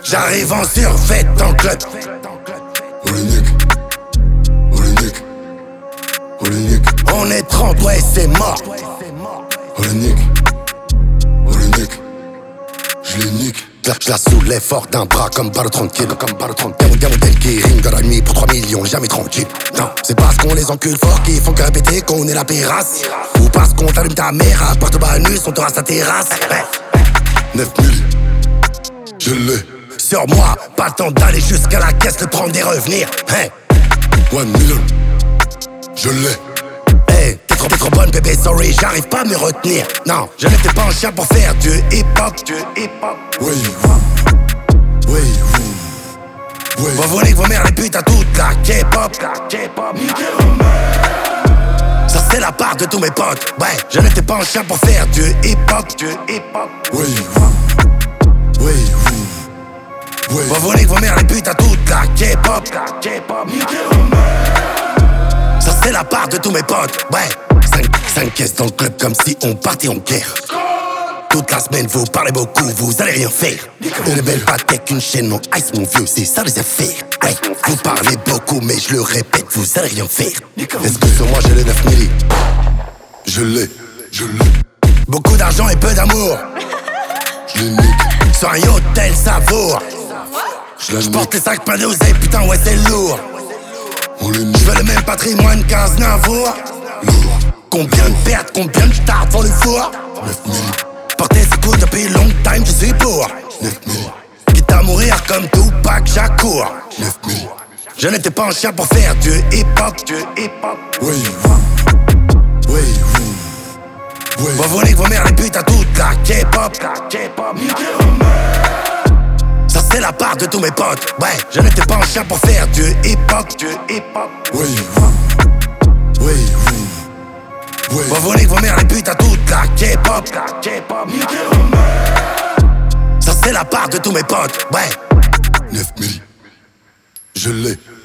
J'arrive en survêt dans le club. On est 30, ouais c'est mort. Je les nique. Je la soulève fort d'un bras comme barre tranquille. Y'a mon tel qui rime dans la nuit pour 3 millions, jamais tranquille. Non, c'est parce qu'on les encule fort qu'ils font que répéter qu'on est la pérasse. Ou parce qu'on t'allume ta mère à porte banus, on te rase ta terrasse. 9000, je l'ai. Sur moi, pas le temps d'aller jusqu'à la caisse, de prendre des revenir. 1 million, je l'ai. Hey, t'es trop bonne bébé, sorry, j'arrive pas à me retenir. Non, je n'étais pas un chien pour faire du hip-hop. Oui, Vous voulez que vos mères les butent à toute la K-pop. Ça c'est la part de tous mes potes. Ouais, je n'étais pas un chien pour faire du hip-hop. Oui. Vous voulez que vos mères les butent à toute la K-pop. Ça c'est la part de tous mes potes. Ouais, 5 caisses dans le club comme si on partait en guerre. Toute la semaine vous parlez beaucoup, vous allez rien faire. Une belle patek, une chaîne en ice mon vieux, c'est ça les affaires. Ouais, vous parlez beaucoup mais je le répète, vous allez rien faire. Est-ce que sur moi j'ai les 9 milli? Je l'ai. Beaucoup d'argent et peu d'amour. Je les nique. Sur un hôtel Savour. Je la J'porte les nique. sacs pleins d'oseille, putain ouais c'est lourd. On les nique. J'veux le même patrimoine qu'15 Navour. Lourd. Combien de pertes, combien de stars devant le four. 9000, Porter ses coups depuis long time, je suis pour. 9000, Quitte à mourir comme Tupac Shakur. 9000. Je n'étais pas un chien pour faire du hip-hop. Oui. Vous voulez que vos mères les butent à toute la K-pop. Ça c'est la part de tous mes potes. Ouais, je n'étais pas un chien pour faire du hip-hop. Oui. Vous voulez que vos mères les butent à toute la K-pop. Ça c'est la part de tous mes potes. Ouais. 9000, je l'ai.